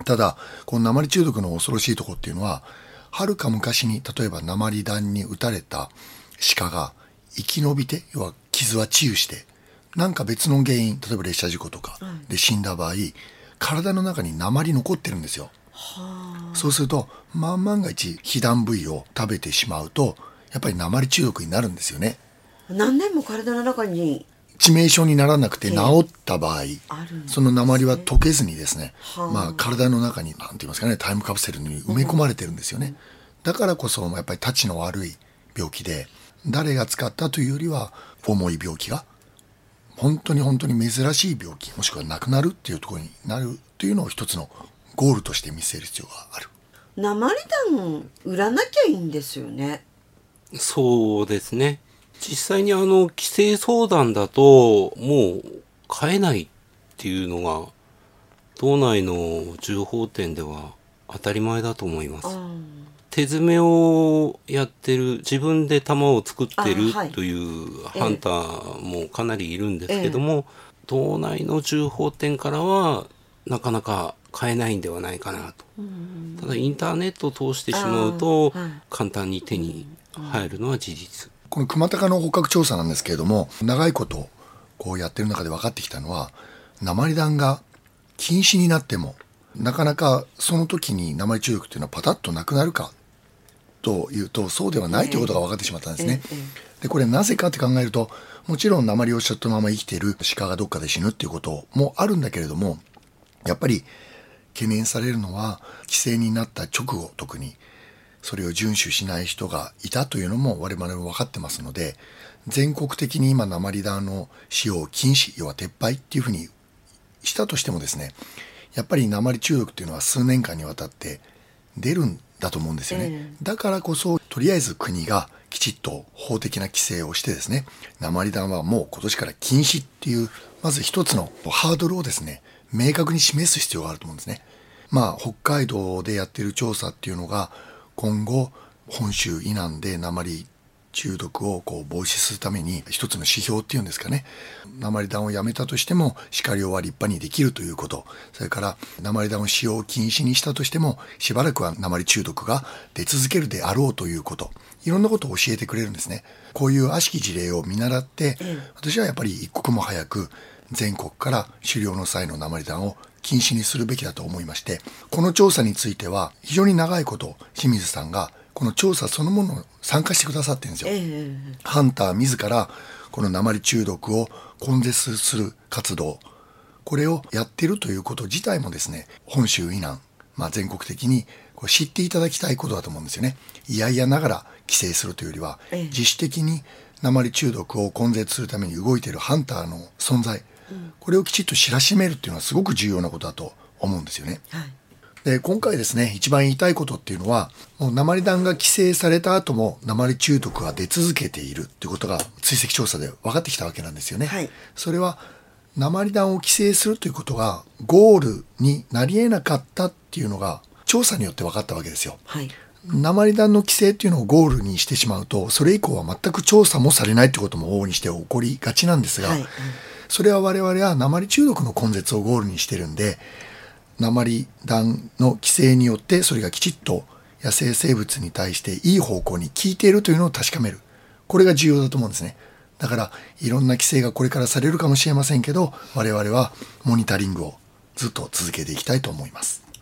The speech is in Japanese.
ただこの鉛中毒の恐ろしいところっていうのは、はるか昔に例えば鉛弾に撃たれた鹿が生き延びて、要は傷は治癒してなんか別の原因、例えば列車事故とかで死んだ場合、体の中に鉛残ってるんですよ。そうすると万が一被弾部位を食べてしまうとやっぱり鉛中毒になるんですよね。 何年も体の中に致命傷にならなくて治った場合、その鉛は溶けずにですね、体の中になんて言いますかね、タイムカプセルに埋め込まれてるんですよね。だからこそやっぱりたちの悪い病気で、誰が使ったというよりは重い病気が本当に珍しい病気、もしくは亡くなるっていうところになるというのを一つのゴールとして見せる必要がある。 鉛弾売らなきゃいいんですよね。 そうですね。実際に規制相談だともう買えないっていうのが道内の銃砲店では当たり前だと思います。手詰めをやってる、自分で弾を作ってるというハンターもかなりいるんですけども、道内の銃砲店からはなかなか買えないんではないかなと。ただインターネットを通してしまうと簡単に手に入るのは事実。 この熊高の捕獲調査なんですけれども、長いことこうやってる中で分かってきたのは、鉛弾が禁止になってもなかなかその時に鉛中毒っていうのはパタッとなくなるかというと、そうではないということが分かってしまったんですね。でこれなぜかって考えると、もちろん鉛をしょったまま生きている鹿がどっかで死ぬっていうこともあるんだけれども、やっぱり懸念されるのは規制になった直後、特にそれを遵守しない人がいたというのも我々も分かってますので、全国的に今鉛弾の使用を禁止、要は撤廃っていうふうにしたとしてもですね、やっぱり鉛中毒っていうのは数年間にわたって出るんだと思うんですよね。だからこそとりあえず国がきちっと法的な規制をしてですね、鉛弾はもう今年から禁止っていう、まず一つのハードルをですね明確に示す必要があると思うんですね。北海道でやっている調査っていうのが、今後本州以南で鉛中毒を防止するために一つの指標っていうんですかね、鉛弾をやめたとしても鹿猟は立派にできるということ、それから鉛弾を使用禁止にしたとしてもしばらくは鉛中毒が出続けるであろうということ、いろんなことを教えてくれるんですね。こういう悪しき事例を見習って、私はやっぱり一刻も早く全国から狩猟の際の鉛弾を禁止にするべきだと思いまして、この調査については非常に長いこと清水さんがこの調査そのものを参加してくださってるんですよ。ハンター自らこの鉛中毒を根絶する活動、これをやっているということ自体もですね、本州以南、全国的に知っていただきたいことだと思うんですよね。いやいやながら規制するというよりは、自主的に鉛中毒を根絶するために動いているハンターの存在、これをきちっと知らしめるっていうのはすごく重要なことだと思うんですよね。で今回ですね、一番言いたいことっていうのは、もう鉛弾が規制された後も鉛中毒が出続けているっていうことが追跡調査で分かってきたわけなんですよね。それは鉛弾を規制するということがゴールになり得なかったっていうのが調査によって分かったわけですよ。鉛弾の規制っていうのをゴールにしてしまうと、それ以降は全く調査もされないってことも往々にして起こりがちなんですが、それは我々は鉛中毒の根絶をゴールにしてるんで、鉛弾の規制によってそれがきちっと野生生物に対していい方向に効いているというのを確かめる、これが重要だと思うんですね。だからいろんな規制がこれからされるかもしれませんけど、我々はモニタリングをずっと続けていきたいと思います。